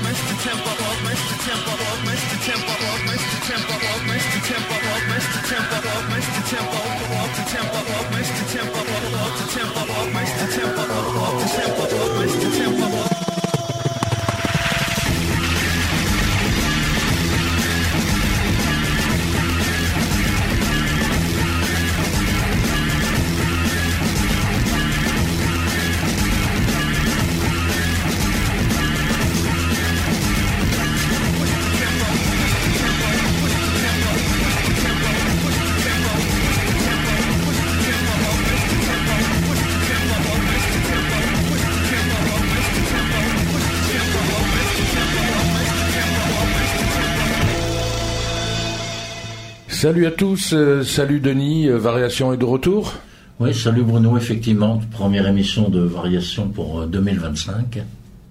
Salut à tous, salut Denis, Variation est de retour. Oui, salut Bruno, effectivement, première émission de Variation pour 2025.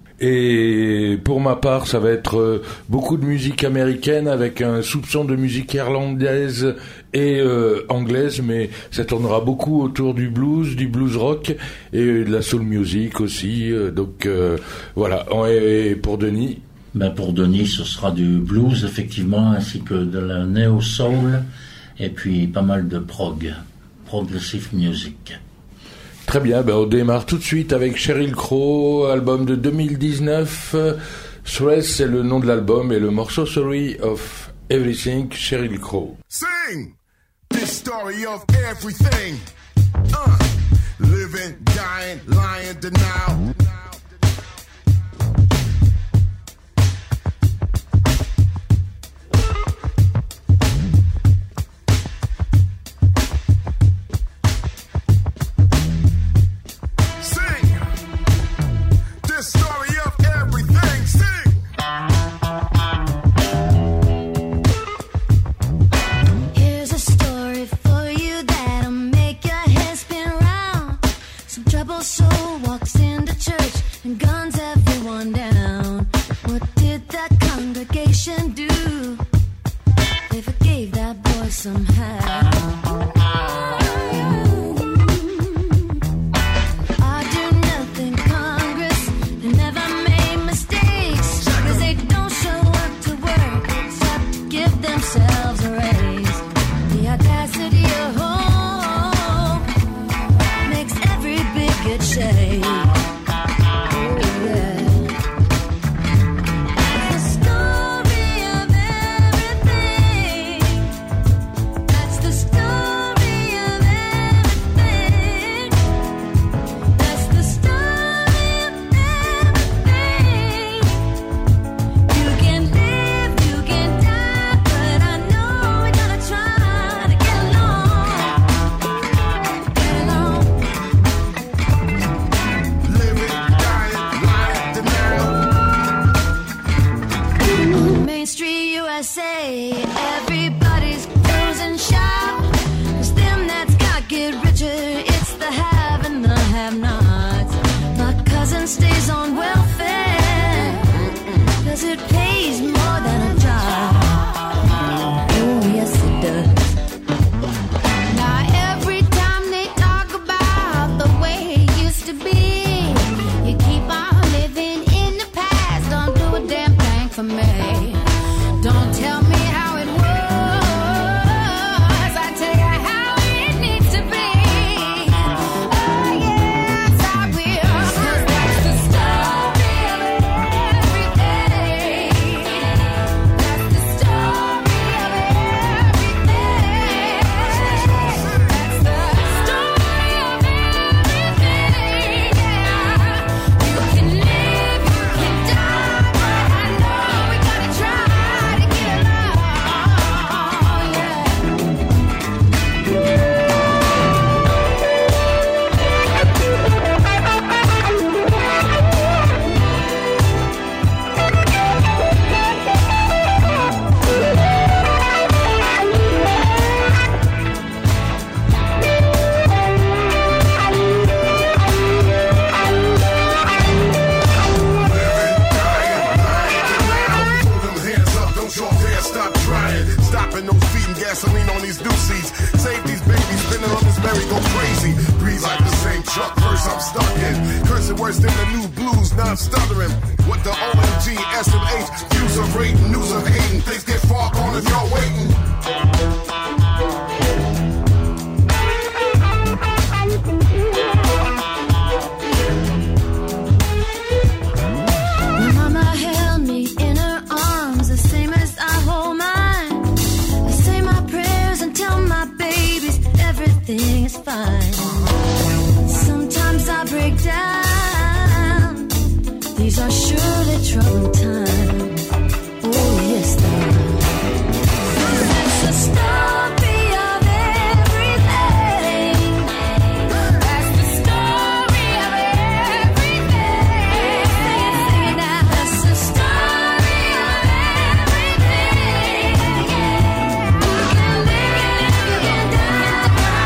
Et pour ma part, ça va être beaucoup de musique américaine avec un soupçon de musique irlandaise et anglaise, mais ça tournera beaucoup autour du blues rock et de la soul music aussi. Donc voilà, et pour Denis... Pour Denis, ce sera du blues, effectivement, ainsi que de la neo-soul, et puis pas mal de progressive music. Très bien, on démarre tout de suite avec Sheryl Crow, album de 2019. Stress, c'est le nom de l'album, et le morceau Story of Everything, Sheryl Crow. Sing this story of everything. Living, dying, lying, denial. Try SMH, views of rating, news of hating. Things get far gone if y'all waiting. Everything is fine. Sometimes I break down. These are surely troubled times. Oh, yes, they are. It's the story of everything. That's the story of everything. That's the story of everything. You can live it, you can die.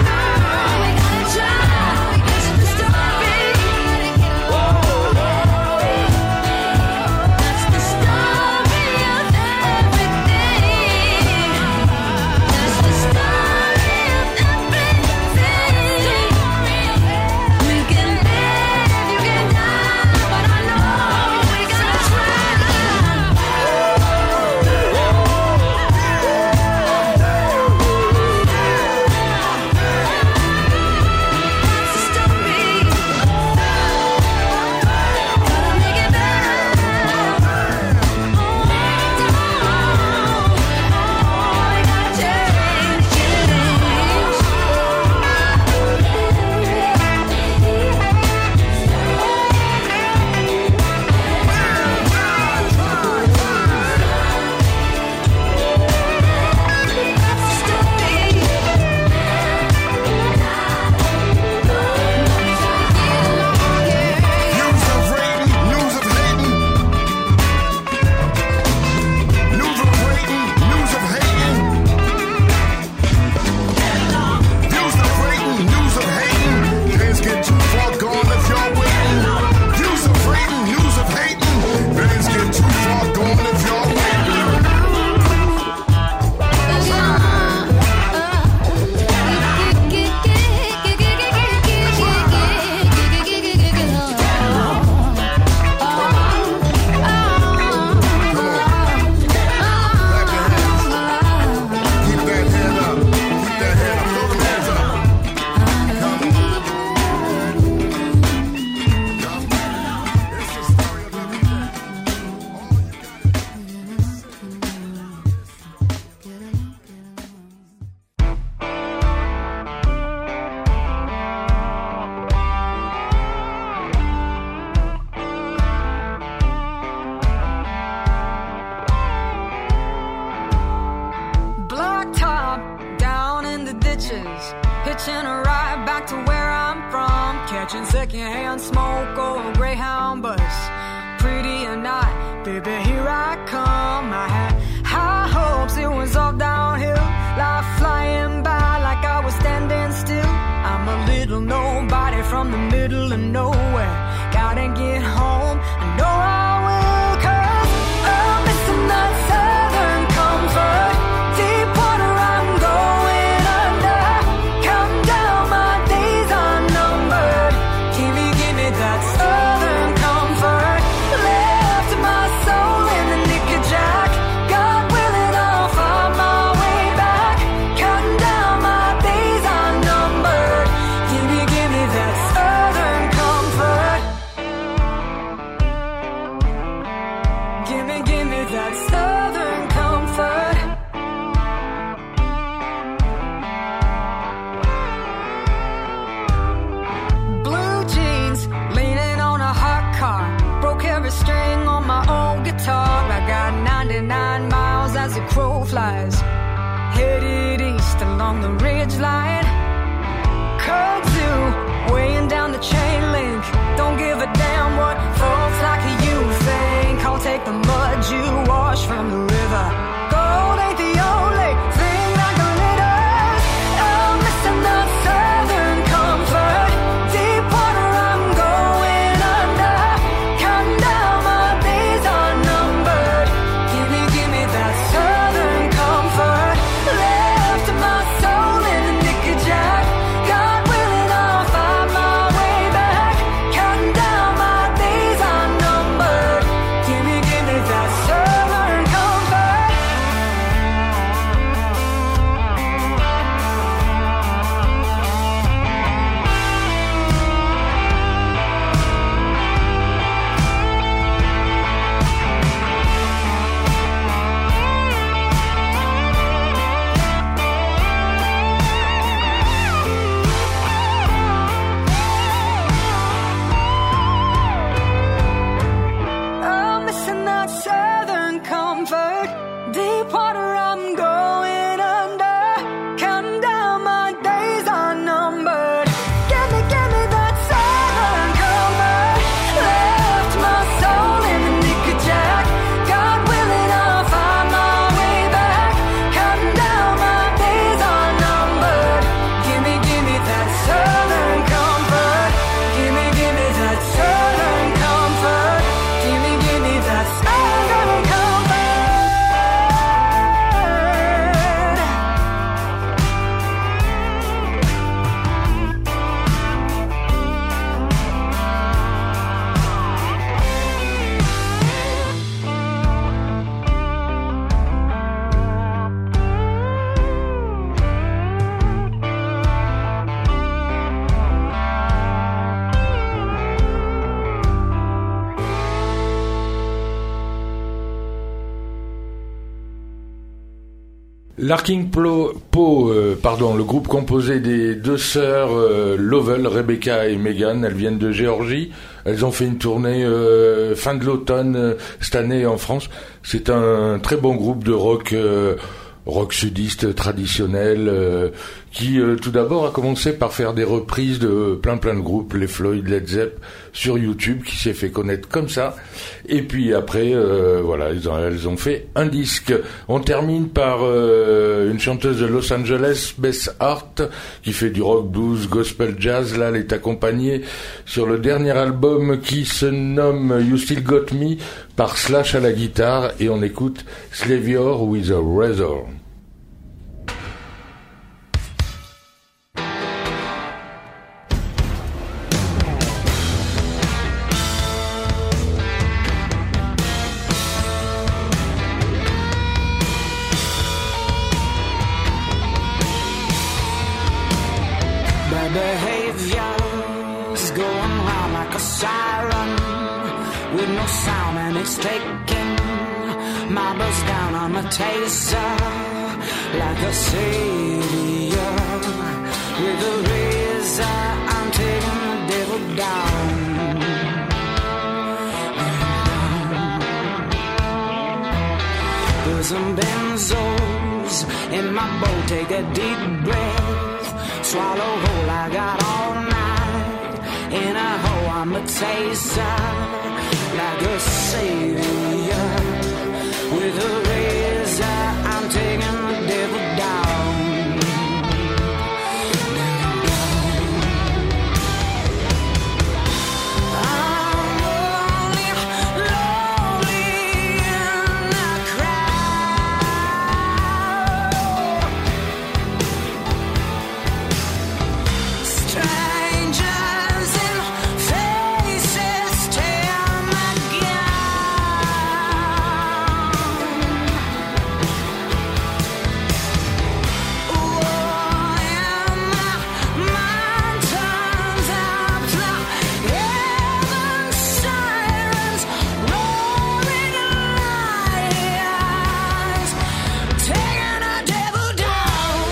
Hitching a ride back to where I'm from, catching secondhand smoke or a Greyhound bus. Pretty or not, baby, here I come. I had high hopes, it was all downhill. Life flying by like I was standing still. I'm a little nobody from the middle of nowhere. Gotta get home, I know I will, 'cause I'm missing that southern comfort. Deep water I'm going under. Count down my days are numbered. Give me that southern comfort. Left my soul in the knickerjack. God willing, I'll find my way back. Counting down my days are numbered. Give me that southern comfort. Give me that southern comfort. Blue jeans, leaning on a hot car. Broke every string on my old guitar. I got 99 miles as the crow flies. Headed east along the ridge line. Kudzu, weighing down the chain link. Don't give a damn what folks like you think. I'll take the mud you wash from the river. Gold ain't the only thing that glitters. I'm missing that southern comfort. Deep water I'm going under. Counting down my days are numbered. Give me that southern comfort. Left my soul in the knickerjack. God willing, I'll find my way back. Counting down my days are numbered. Give me that Larking pardon, le groupe composé des deux sœurs Lovell, Rebecca et Megan, elles viennent de Géorgie. Elles ont fait une tournée fin de l'automne cette année en France. C'est un très bon groupe de rock sudiste traditionnel qui tout d'abord a commencé par faire des reprises de plein de groupes, les Floyd, Led Zepp, sur YouTube, qui s'est fait connaître comme ça. Et puis après, voilà, elles ont fait un disque. On termine par une chanteuse de Los Angeles, Beth Hart, qui fait du rock, blues, gospel, jazz. Là, elle est accompagnée sur le dernier album qui se nomme You Still Got Me par Slash à la guitare, et on écoute Slavior with a Razor. Behavior's going round like a siren with no sound, and it's taking my buzz down on a taser like a savior with a razor. I'm taking the devil down. There's some benzos in my bowl. Take a deep breath, swallow whole. I got all night in a hole. I'm a taster like a savior with a razor. I'm taking the devil down. I'm only lonely in the crowd. Strangers in faces tear my gown. Oh, and the mountains up the heaven sirens, roaring lions, taking the devil down.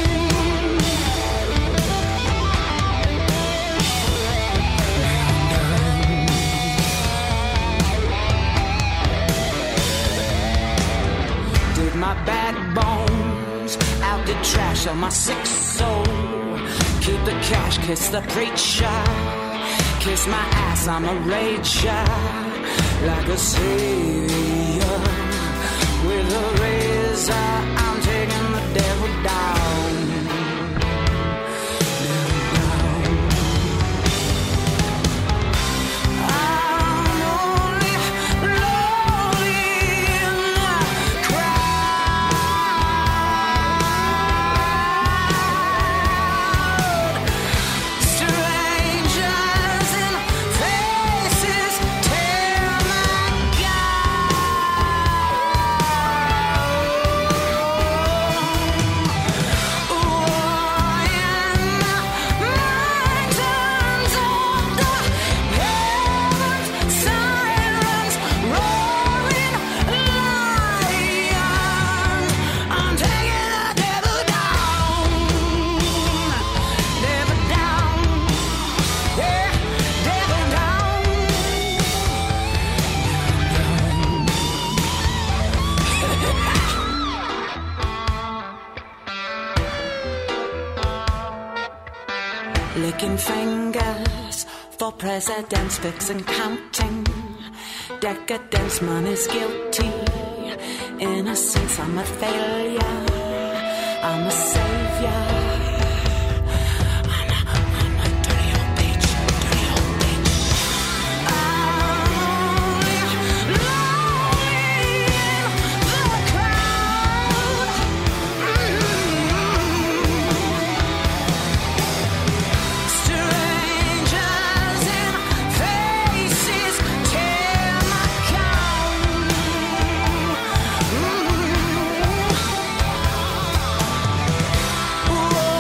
Dig my backbones out the trash of my sick soul. Keep the cash, kiss the preacher, kiss my ass, I'm a rager like a savior with a razor. I'm taking the devil down. I'm only lonely in the crowd. Strangers in faces tear my gown. Oh, and the mountains of the heavens sirens, roaring lions. I'm taking the devil down. Devil down. Yeah, devil down. Licking fingers for presidents, fixing counting. Decadence, money's guilty. Innocence, I'm a failure. I'm a savior. I'm a dirty old bitch, dirty old bitch. I'm only lonely in the crowd. Strangers in faces tear my gown. Oh,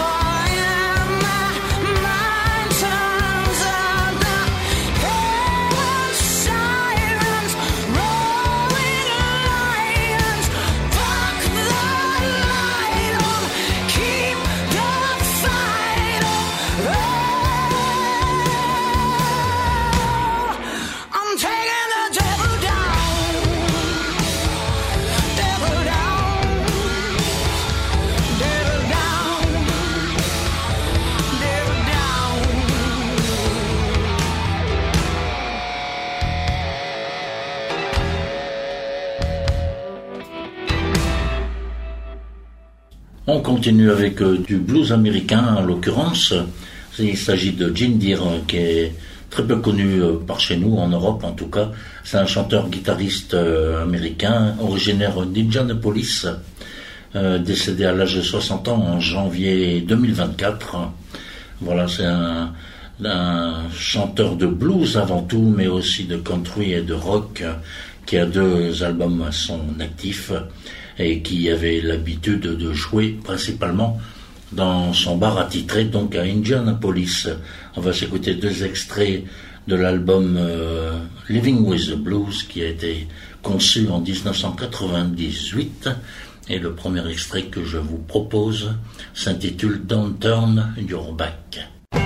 On continue avec du blues américain, en l'occurrence. Il s'agit de Gene Deere, qui est très peu connu par chez nous, en Europe en tout cas. C'est un chanteur-guitariste américain, originaire d'Indianapolis, décédé à l'âge de 60 ans en janvier 2024. Voilà, c'est un chanteur de blues avant tout, mais aussi de country et de rock, qui a 2 albums à son actif et qui avait l'habitude de jouer principalement dans son bar attitré, donc à Indianapolis. On va s'écouter 2 extraits de l'album Living with the Blues, qui a été conçu en 1998. Et le premier extrait que je vous propose s'intitule Don't Turn Your Back.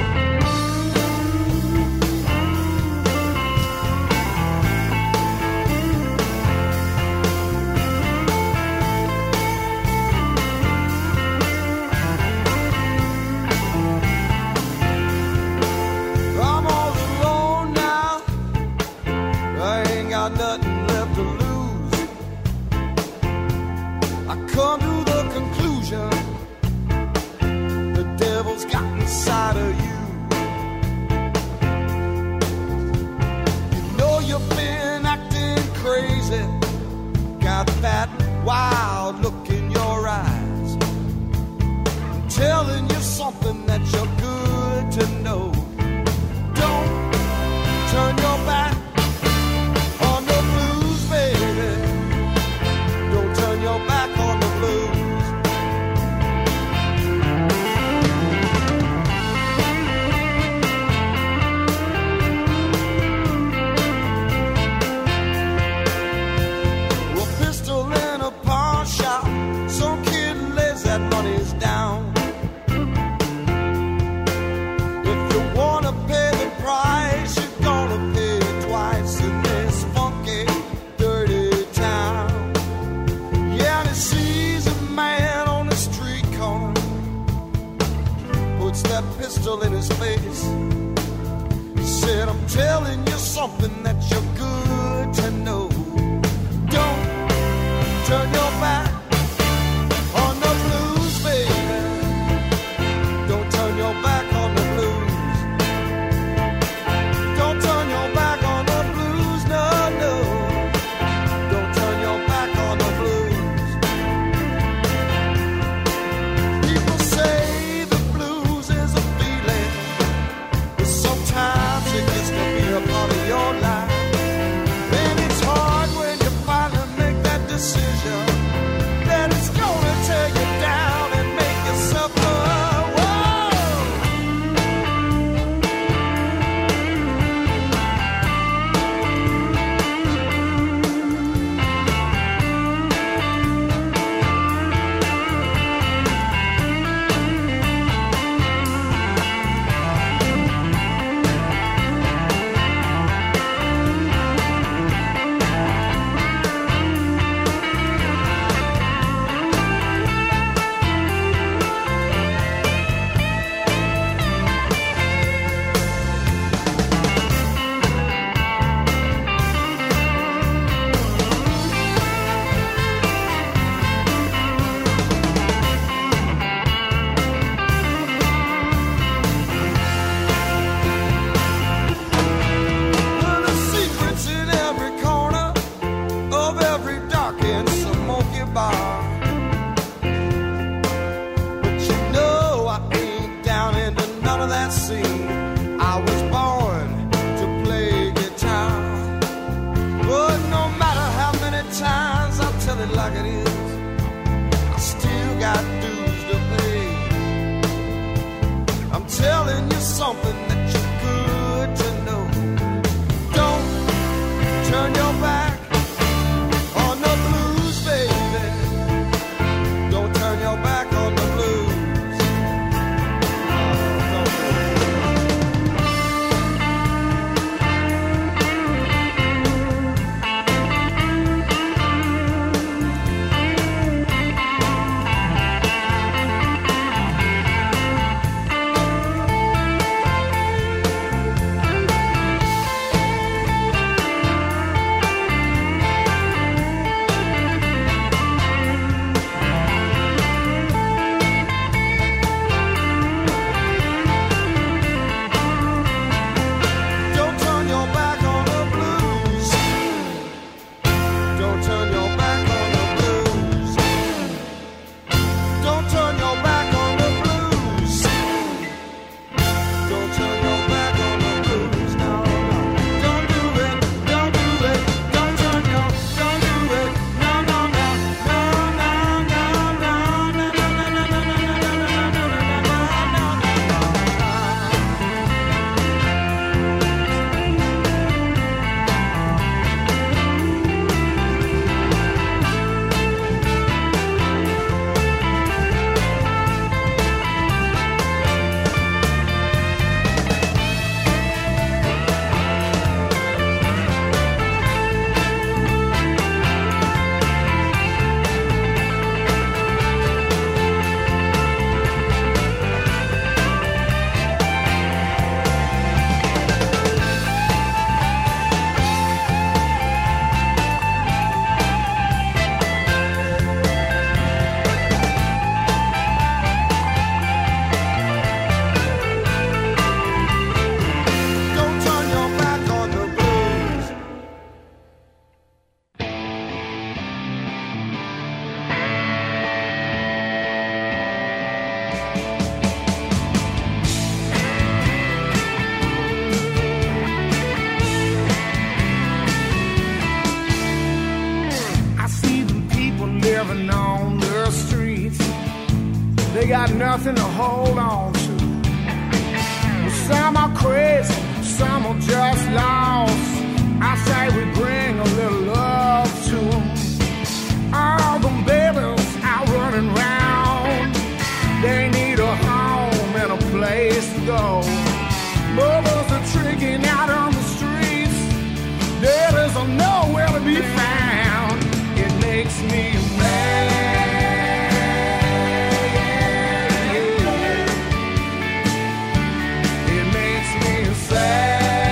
I'm all alone now. I ain't got nothing left to lose. I come to the conclusion the devil's got inside of you. You know you've been acting crazy. Got that wild look in your eyes. I'm telling you something that you're good to know. Don't turn your back on the blues, baby. Don't turn your back on the blues. A pistol in a pawn shop. Some kid lays that money's down. If you wanna pay the price, you're gonna pay it twice in this funky, dirty town. Yeah, and he sees a man on the street corner, puts that pistol in his face. He said, I'm telling you something that you're good to know. Don't turn your back on the blues, baby. Don't turn your back on the blues. Don't turn your back on the blues, no, no. Don't turn your back on the blues. People say the blues is a feeling, but sometimes it gets to be a part of your life. And it's hard when you finally make that decision that it's gonna tear you down and make you suffer. Whoa. Well, the secret's in every corner of every dark and smoky bar. But you know I ain't down into none of that scene. I was born to play guitar. But no matter how many times I tell it like it is, I still got dues to pay. I'm telling you something that you're good to know. Don't turn your back on the blues, baby. Don't turn your back on the blues. Don't. living on the streets. They got nothing to hold on to. Well, some are crazy, some are just lost. I say we bring a little love to them. All them babies out running round, they need a home and a place to go. Mothers are tricking out on the streets, daddies are nowhere to be found. It makes me mad. It makes me sad.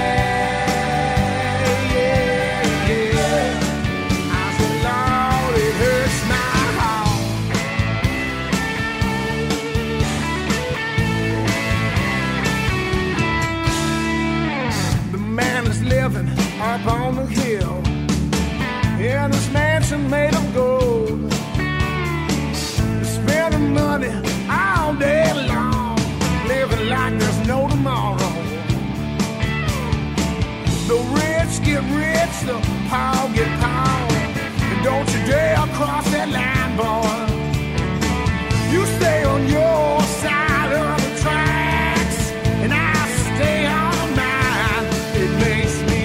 Up on the hill, in his mansion made of gold, spending money all day long, living like there's no tomorrow. The rich get rich, the poor get poor, and don't you dare cross that line, boy. You stay on your side of the tracks, and I stay on mine. It makes me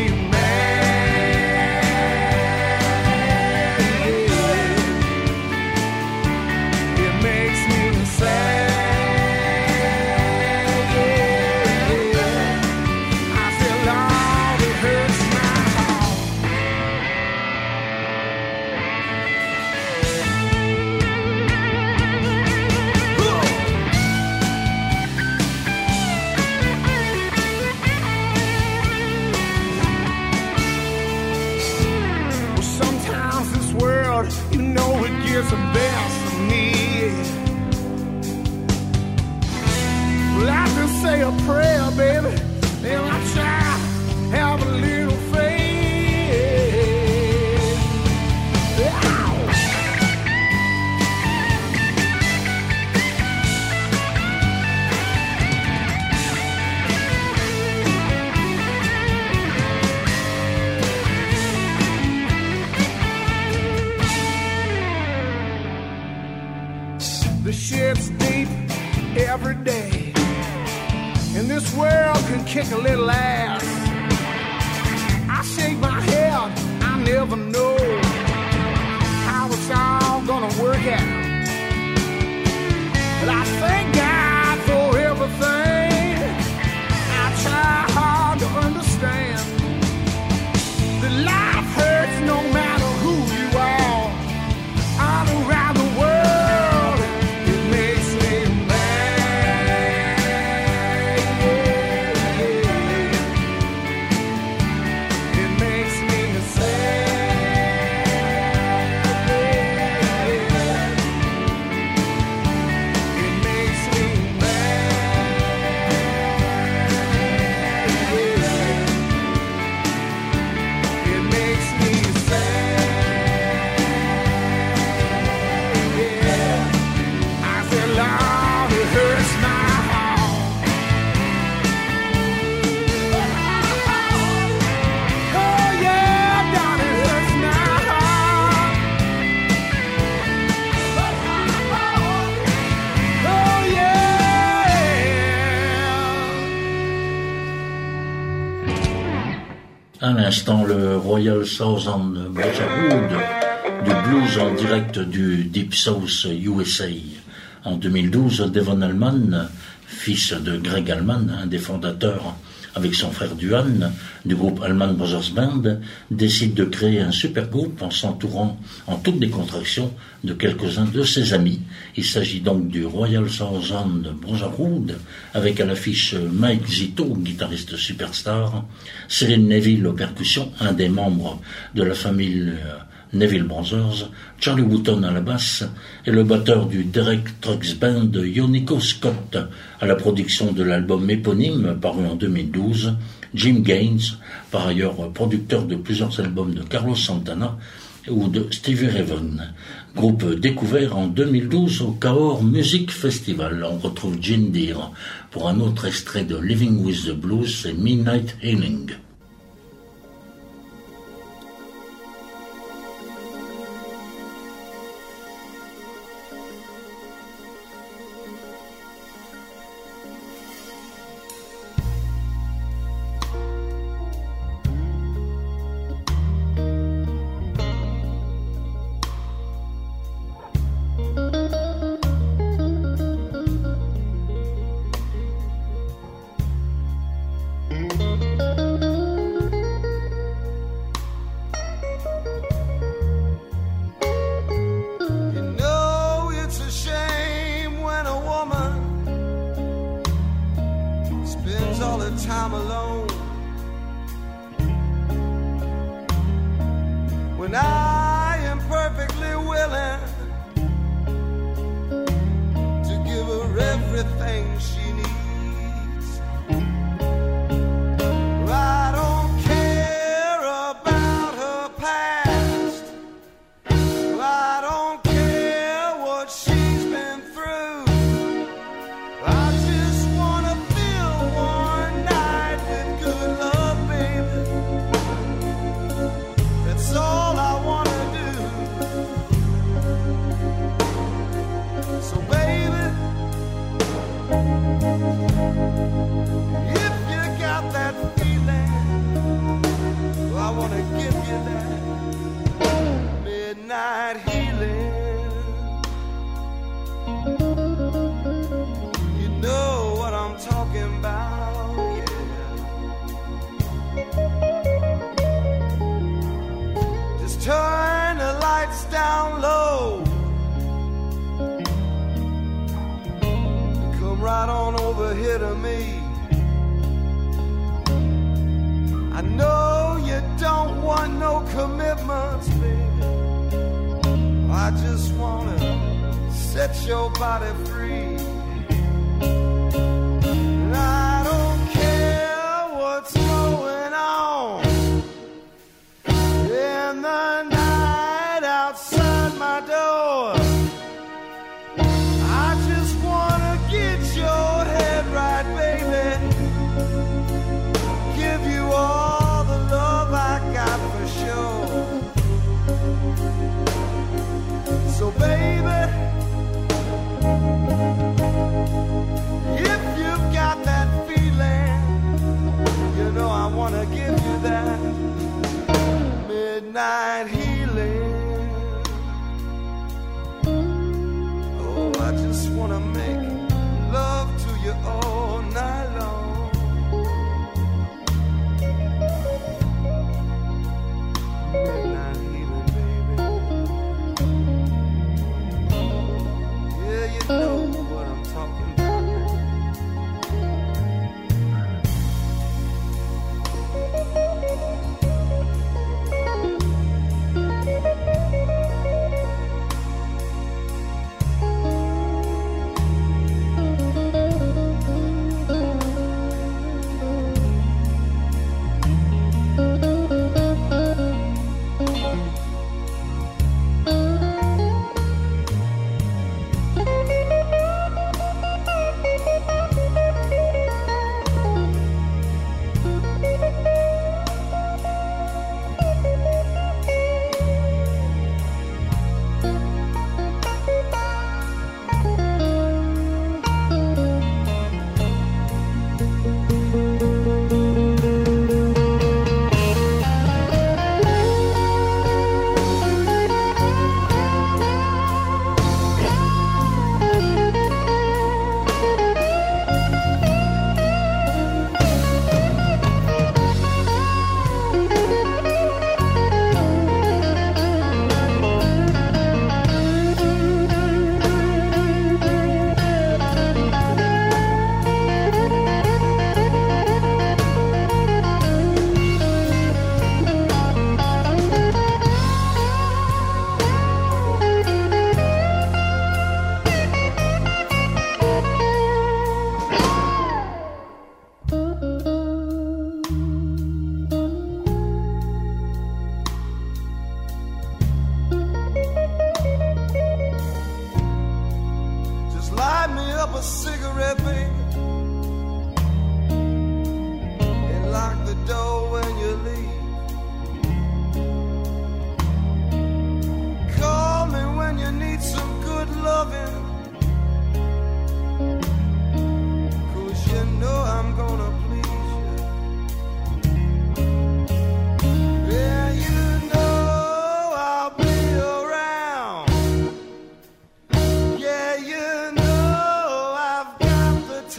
the best of me. Well, I just say a prayer, baby, and I try to have a little faith. Ow. The shit's deep every day, and this world can kick a little ass. I shake my head, I never know how it's all gonna work out. But I thank God for everything. I try hard to understand that life hurts no matter who you are. All around the world. À l'instant, le Royal Southern Brotherhood, du blues en direct du Deep South USA. En 2012, Devon Allman, fils de Greg Allman, un des fondateurs avec son frère Duane du groupe Allman Brothers Band, décide de créer un super groupe en s'entourant en toute décontraction de quelques-uns de ses amis. Il s'agit donc du Royal Southern Brotherhood, avec à l'affiche Mike Zito, guitariste superstar, Céline Neville aux percussions, un des membres de la famille Neville Brothers, Charlie Wooten à la basse et le batteur du Derek Trucks Band, Yoniko Scott, à la production de l'album éponyme paru en 2012, Jim Gaines, par ailleurs producteur de plusieurs albums de Carlos Santana ou de Stevie Ray Vaughan. Groupe découvert en 2012 au Cahors Music Festival. On retrouve Gene Deere pour un autre extrait de Living with the Blues et Midnight Healing. hit of me. I know you don't want no commitments, baby. I just wanna set your body free. And I don't care what's going on in the night outside my door. I just wanna get your head right, baby. Give you all the love I got for sure. So baby, if you've got that feeling, you know I wanna give you that midnight healing. Oh, I just wanna make love to you all night long. Midnight healing, baby. Yeah, you know what I'm talking about now. A cigarette, baby, and lock the door when you leave. Call me when you need some good loving, 'cause you know I'm gonna please you. Yeah, you know I'll be around. Yeah, you know I've got the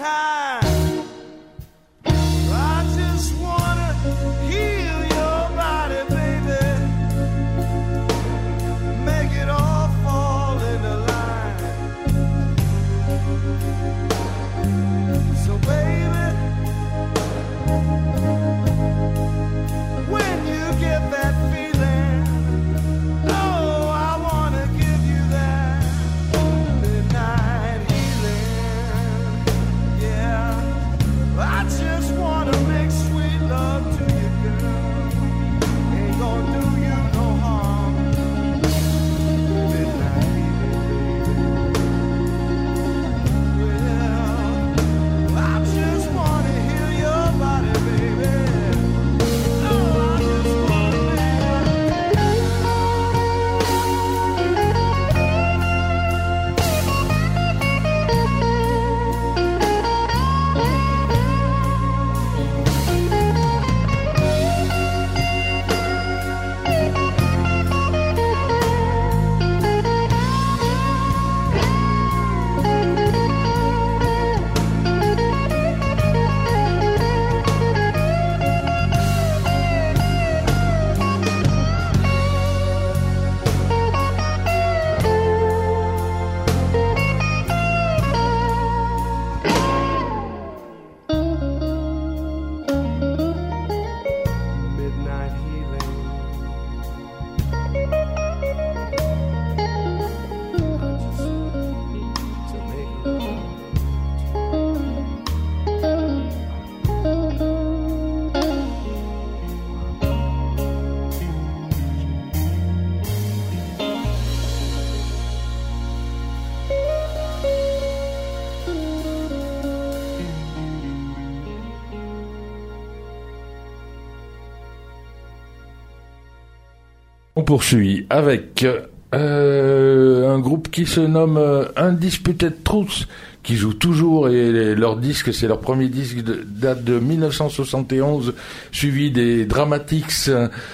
On poursuit avec un groupe qui se nomme Undisputed Truth, qui joue toujours, et leur disque, c'est leur premier disque, date de 1971, suivi des Dramatics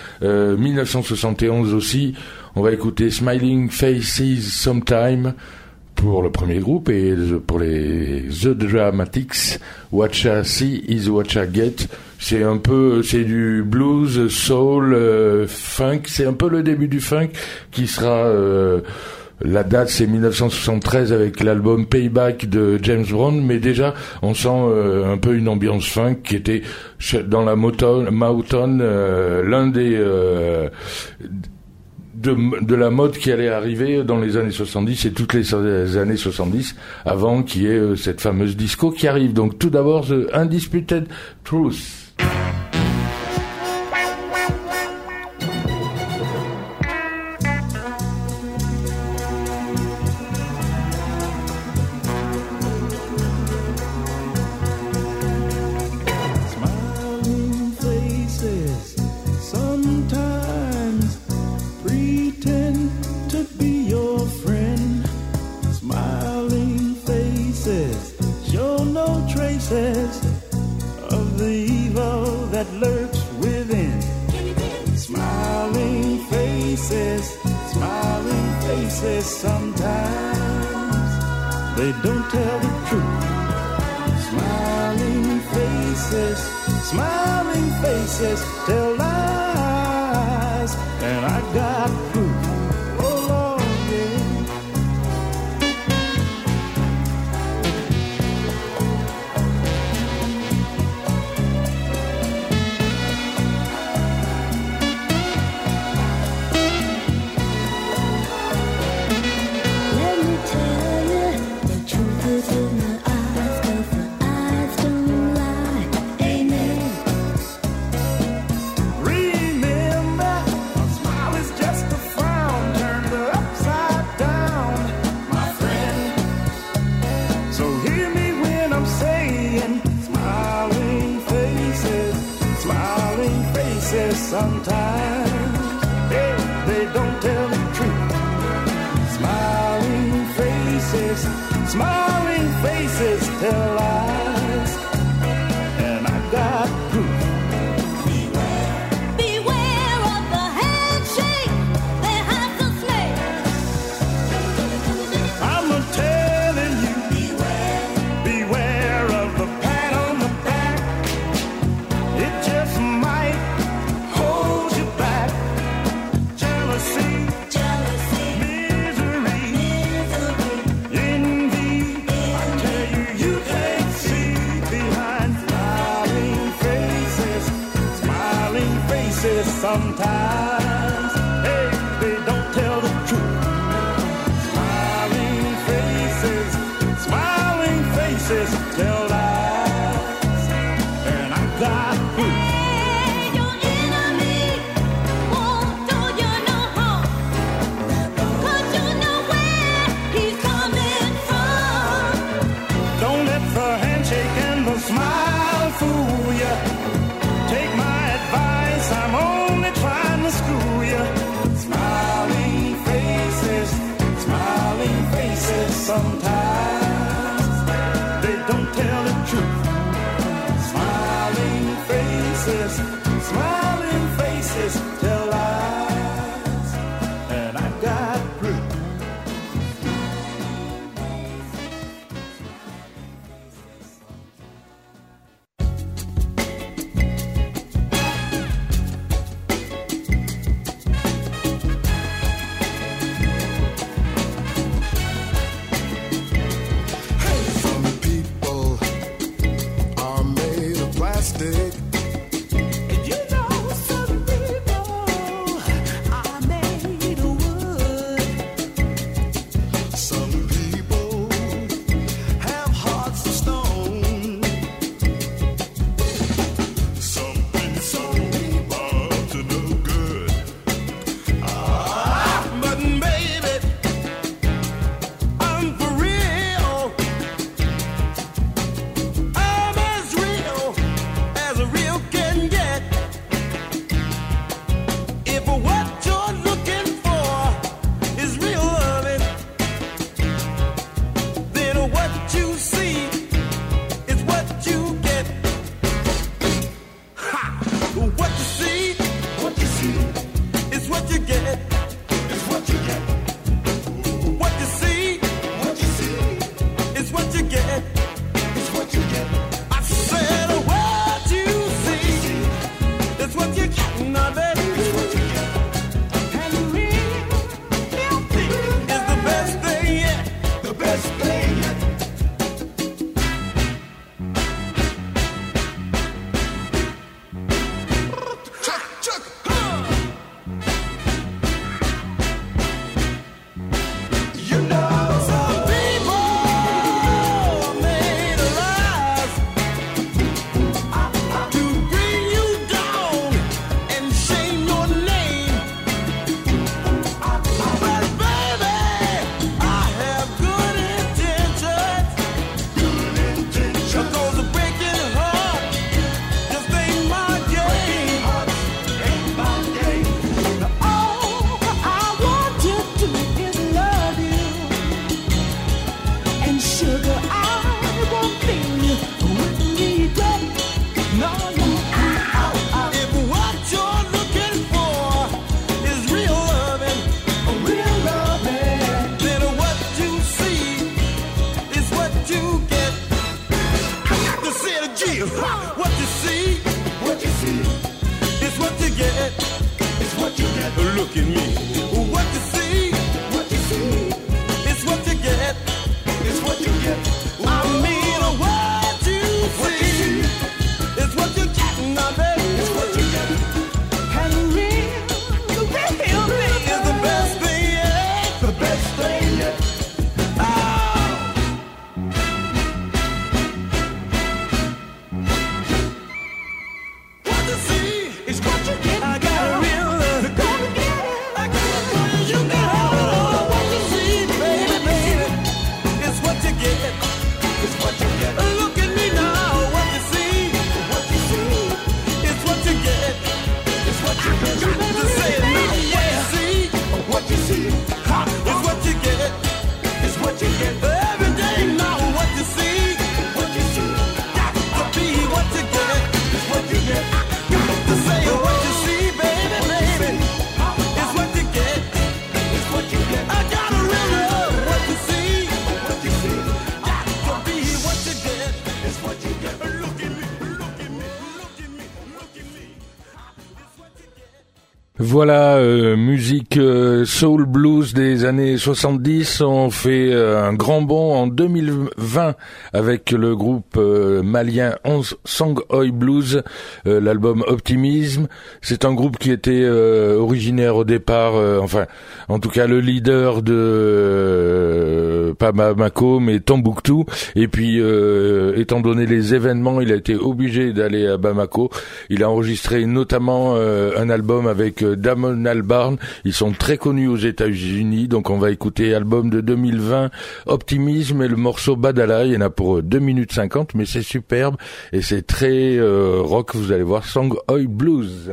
1971 aussi. On va écouter Smiling Faces Sometime pour le premier groupe, et pour les The Dramatics, What I See is What I Get. C'est du blues, soul, funk. C'est un peu le début du funk qui sera, la date c'est 1973 avec l'album Payback de James Brown, mais déjà on sent un peu une ambiance funk qui était dans la Motown, l'un des de la mode qui allait arriver dans les années 70 et toutes les années 70 avant qu'il y ait cette fameuse disco qui arrive. Donc tout d'abord The Undisputed Truth. Tell lies, and I got proof. Oh Lord, yeah. Let me tell you, the truth is in the eyes, 'cause the eyes don't lie. Amen. Remember, a smile is just a frown turned upside down, my friend. So hear me when I'm saying, smiling faces sometimes, hey, they don't tell the truth. Smiling faces tell lies, and I got proof. Beware of the handshake that has the snake. I'm telling you, beware of the pat on the back. It just might hold you back. Jealousy, misery, envy. I tell you, you can't see behind smiling faces sometimes. Hey, they don't tell the truth. Smiling faces tell lies, and I got proof. Hey, your enemy won't do you no harm, 'cause you know where he's coming from. Don't let the handshake and the smile fool you. Take my advice, I'm only trying to school you. Smiling faces sometimes, they don't tell the truth. Smiling faces tell lies, and I got proof. Some people are made of plastic. You know, some people are made of wood. Some people have hearts of stone. Some people up to no good. But baby, I'm for real. I'm as real as a real Voilà, musique soul blues des années 70. On fait un grand bond en 2020 avec le groupe malien Song Oi Blues, l'album Optimisme. C'est un groupe qui était originaire au départ, enfin, en tout cas le leader de pas Bamako mais Tombouctou. Et puis, étant donné les événements, il a été obligé d'aller à Bamako. Il a enregistré notamment un album avec Damon Albarn. Ils sont très connus aux États-Unis, donc on va écouter album de 2020, Optimisme, et le morceau Badala. Il y en a pour 2 minutes 50, mais c'est superbe et c'est très rock. Vous allez voir, Song Oi Blues.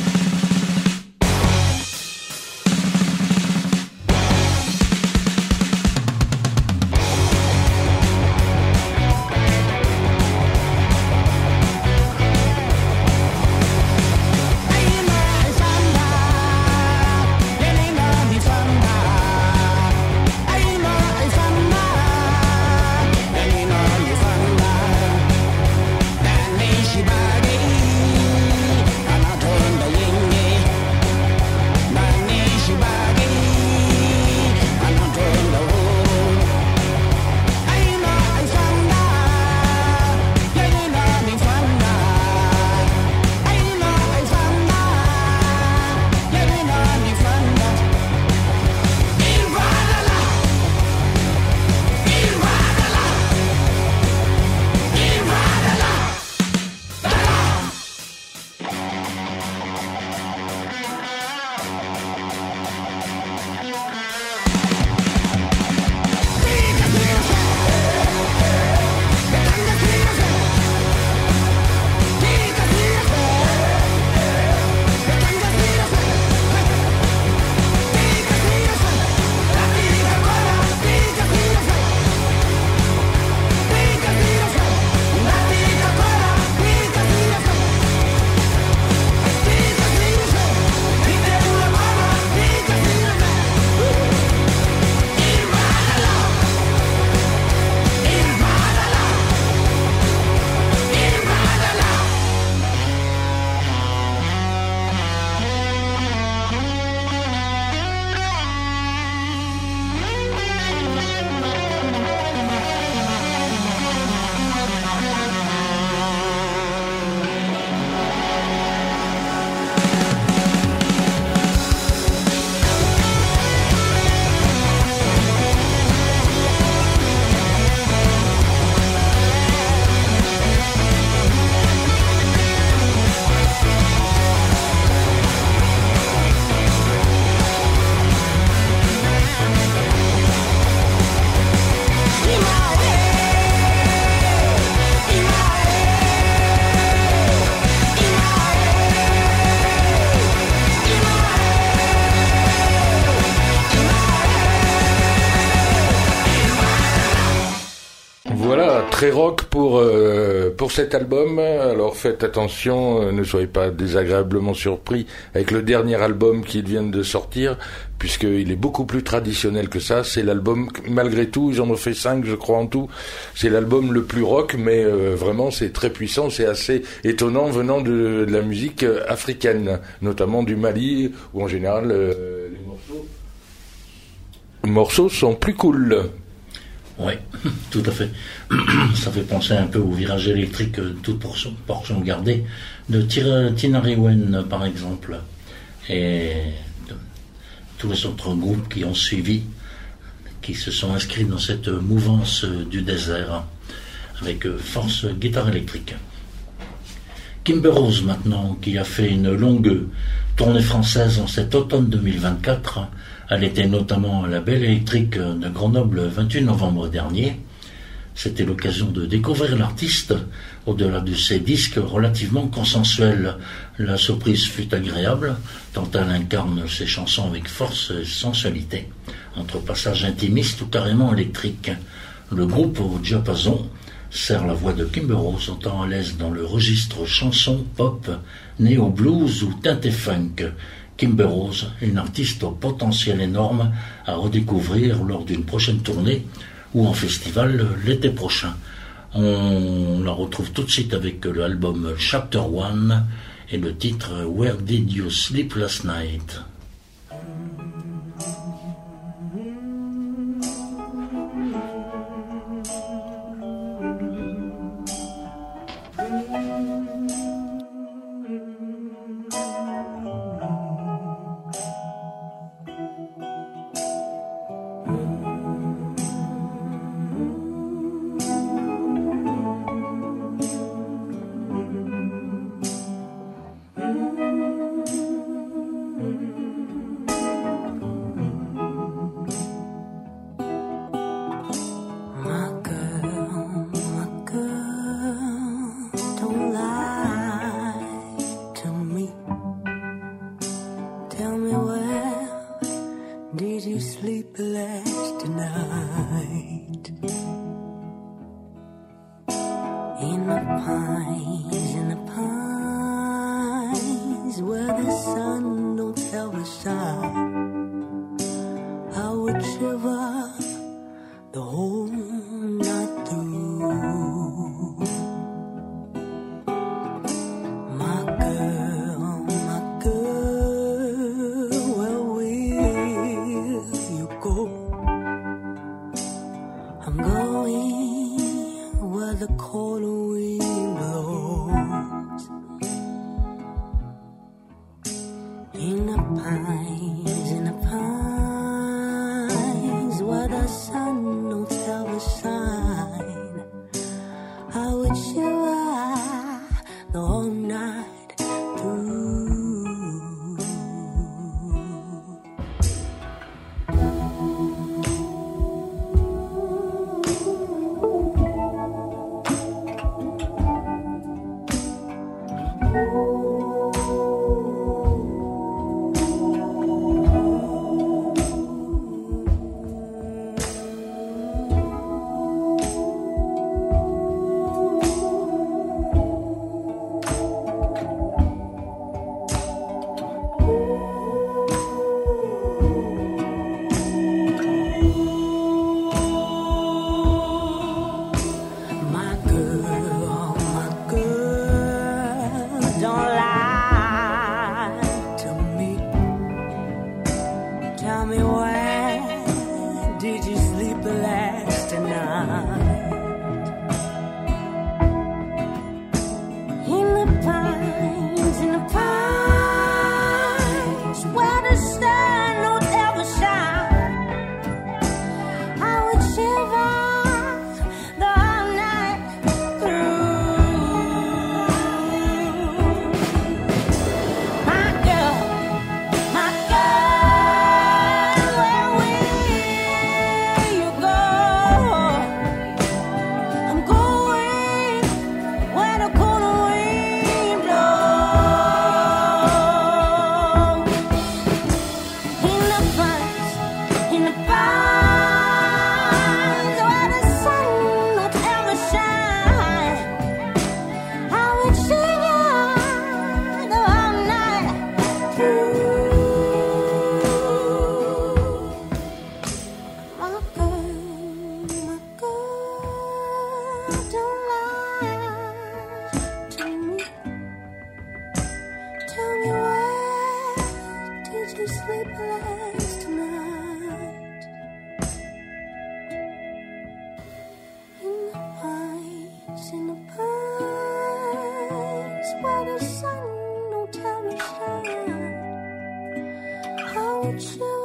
Très rock pour cet album. Alors faites attention, ne soyez pas désagréablement surpris avec le dernier album qu'ils viennent de sortir, puisqu'il est beaucoup plus traditionnel que ça. C'est l'album, malgré tout, ils en ont fait 5 je crois en tout, c'est l'album le plus rock, mais vraiment c'est très puissant, c'est assez étonnant venant de la musique africaine, notamment du Mali, où en général les morceaux sont plus cool. Oui, tout à fait. Ça fait penser un peu au Virage électrique, toute portion gardée, de Tina Rewen, par exemple, et tous les autres groupes qui ont suivi, qui se sont inscrits dans cette mouvance du désert avec force guitare électrique. Kimber Rose maintenant, qui a fait une longue tournée française en cet automne 2024. Elle était notamment à la Belle Électrique de Grenoble le 28 novembre dernier. C'était l'occasion de découvrir l'artiste au-delà de ses disques relativement consensuels. La surprise fut agréable, tant elle incarne ses chansons avec force et sensualité, entre passages intimistes ou carrément électriques. Le groupe au diapason sert la voix de Kimber Rose autant à l'aise dans le registre chanson, pop, néo-blues ou teinté funk. Kimber Rose, une artiste au potentiel énorme à redécouvrir lors d'une prochaine tournée ou en festival l'été prochain. On la retrouve tout de suite avec l'album Chapter One et le titre Where Did You Sleep Last Night? How would you